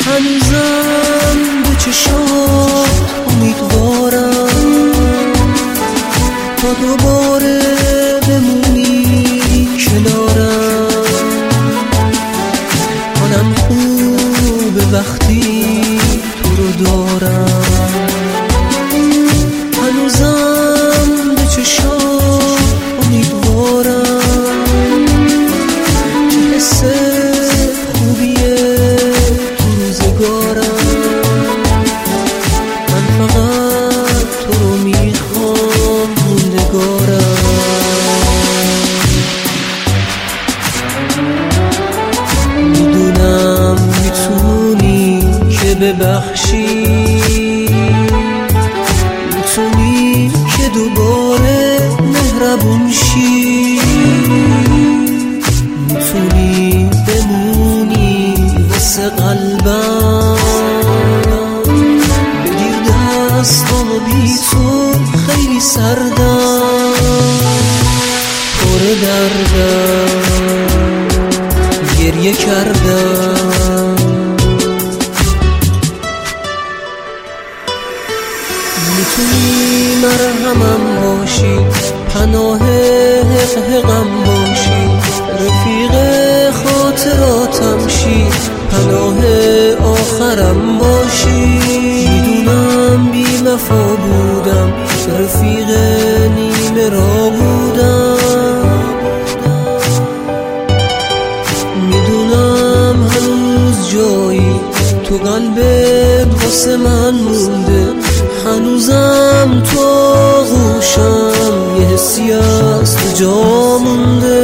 هنوزم به چشات امیدوارم تا دوباره بمونی کنارم. حالم خوبه وقتی تو رو دارم. هنوزم به چشات امیدوارم. چه حس خوبیه تو روزگارم. من فقط تو رو میخوام موندگارم. میدونم میتونی که ببخشی، میتونی که دوباره مهربون شی، میتونی بمونی واسه قلبم. بگیر دستامو بی تو خیلی سردم، پر دردم گریه کردم. میتونی مرهمم باشی، پناه حقم باشی، رفیق خاطراتم شی، پناه آخرم باشی. میدونم بی وفا بودم، رفیق نیمه را بودم. میدونم هنوز جایی تو قلبت واسه من مونده. هنوزم تو آغوشم یه حسی از تو جا مونده.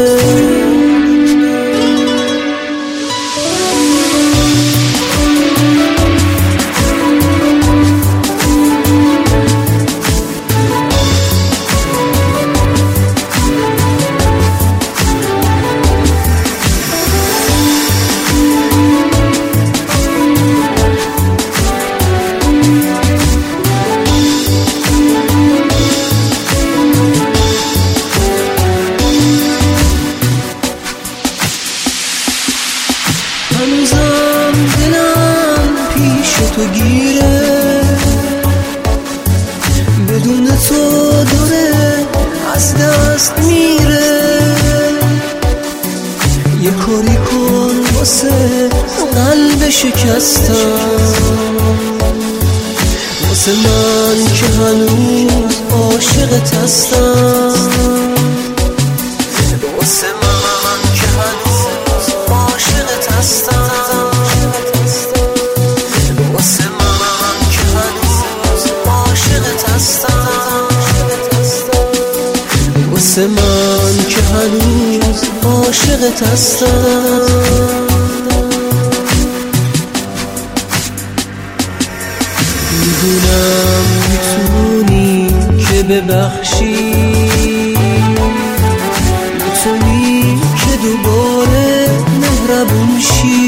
هنوزم دلم پیش تو گیره، بدون تو داره از دست میره. یه کاری کن واسه قلب شکستم، واسه من که هنوز عاشقت هستم. واسه من که هنوز عاشقت هستم. واسه من که هنوز عاشقت هستم. واسه من که هنوز عاشقت هستم. میدونم میتونی که ببخشی، میتونی که دوباره مهربون شی،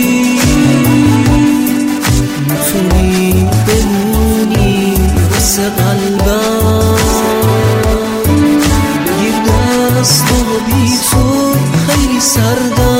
میتونی بمونی واسه قلبم. بگیر دستامو بی تو خیلی سردم،